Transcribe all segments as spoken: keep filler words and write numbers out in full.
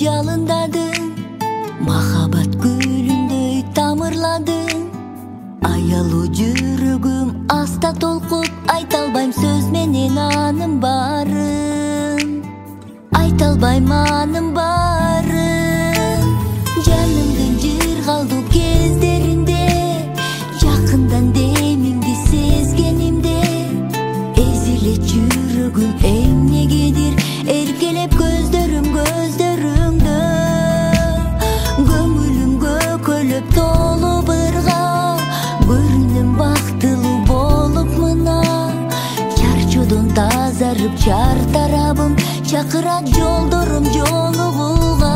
жалындадың, махаббат гүлүндөй тамырладың. Аялуу жүрөгүм аста толкуп, айта албайм сөз менен анын баарын, айта албайм анын баарын. Жанымдын жыргалдуу кездеринде, жакындан демиңди сезгенимде, эзилет жүрөгүм эмнегедир, эркелеп көздөрүм көздөрүңдө. Көңүлүмгө көлөп толуу бырга, көрүнөм бактылуу болуп мына. Чарчоодон тазарып чар тарабым, чакырат жолдорум жолугууга.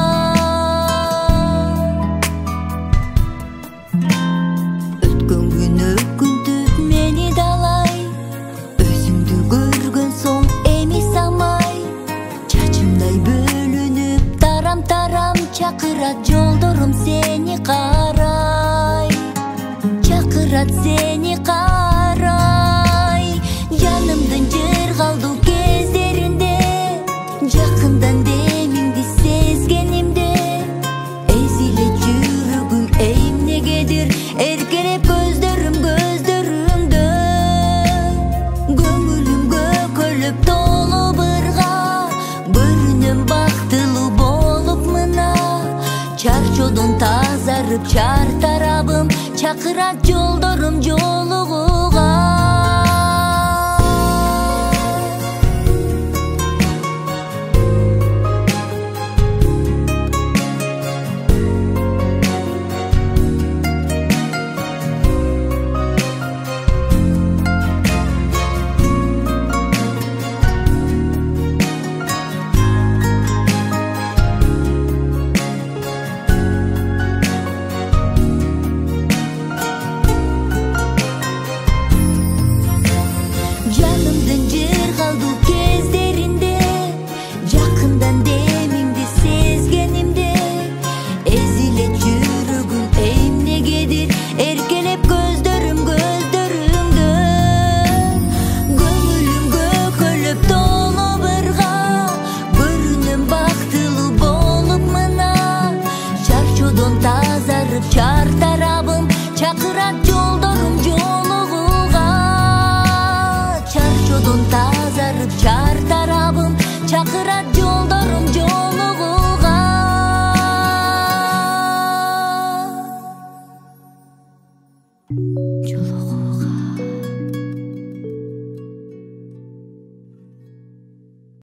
Өткөн күн өкүнтүп мени далай, өзүңдү көргөн соң эми самай. Чачымдай бөлүнүп тарам тарам, чакырат жолдорум сени карай, чакырат сени карай. Жанымдын жыргалдуу кездеринде, жакындан демиңди сезгенимде, эзилет жүрөгүм эмнегедир, эркелеп көздөрүм көздөрүңдө. Көңүлүмгө көлөп толуу бырга, көрүнөм бактылуу болуп мына. Чарчоодон тазарып чар тарабым, чакырат жолдорум жолугууга. Жанымдын жыргалдуу кездеринде, жакындан демиңди сезгенимде, эзилет жүрөгүм эмнегедир, эркелеп көздөрүм көздөрүңдө. Көңүлүмгө көлөп толуу бырга, көрүнөм бактылуу болуп мына. Чарчоодон тазарып чар тарабым, чакырат жолдорум жолугууга. Чарчоодон тазарып чар тарабым, чакырат жолдорум